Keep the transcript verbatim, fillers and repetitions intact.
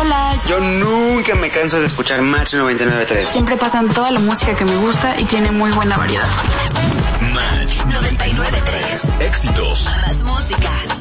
Hola. Yo nunca me canso de escuchar Match noventa y nueve punto tres. Siempre pasan toda la música que me gusta y tiene muy buena variedad. Match noventa y nueve punto tres. Éxitos. Más música.